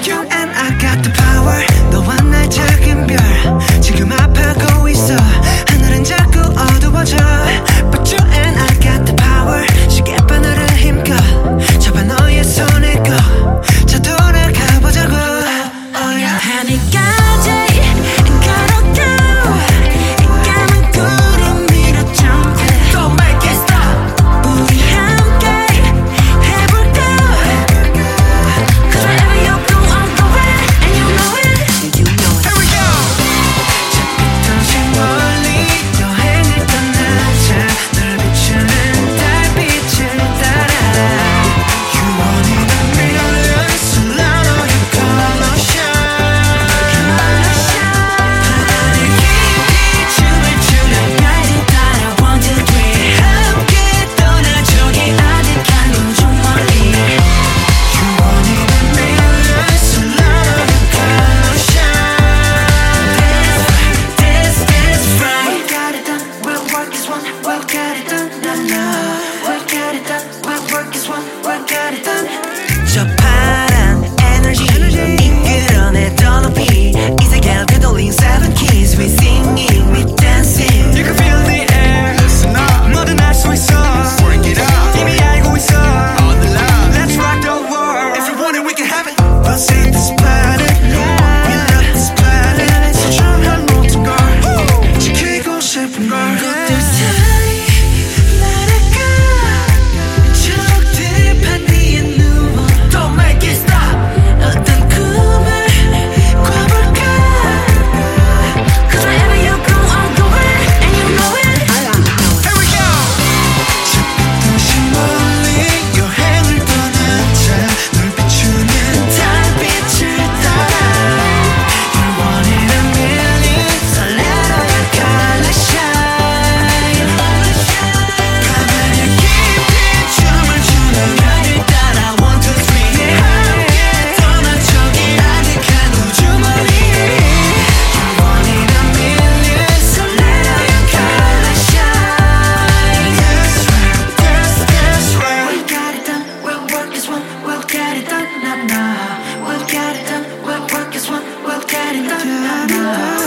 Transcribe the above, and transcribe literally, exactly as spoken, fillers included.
You and I got the power. 너와 날 작은 별 지금 아파하고 있어. 하늘은 자꾸 어두워져. But you and I got the power. 시계바늘을 힘껏 잡아 너의 손을 꺼. 자 돌아가 보자고. Oh yeah. 하늘까지 저 파란 에너지 이끌어내 더 높이 이 세계를 되돌린 seven keys We singing, we dancing You can feel the air Listen up 뭐든 할 수 있어 Work it out 이미 알고 있어 All the love Let's rock the world If you want it, we can have it We'll save this planet We love this planet 소중한 모든 걸 지키고 싶은 걸 것들 사이 날아가 저들 판 뒤에 누워 Don't make it stop 어떤 꿈을 꿔볼까 Cause wherever you go I'll go where And you know it Here we go 저 빛도시 멀리 여행을 떠나자 널 비추는 달빛을 따라 You're one in a million 설레로 your color shine 가만히 깊이 춤을 추는 별을 따라 one two three 함께 떠난 저기 아득한 우주머리 You're one in a million 설레로 your color shine That's right, that's, that's right We got it done, we'll work as one, we'll get it done, nah, nah We'll get it done, we'll work as one, we'll get it done, nah, nah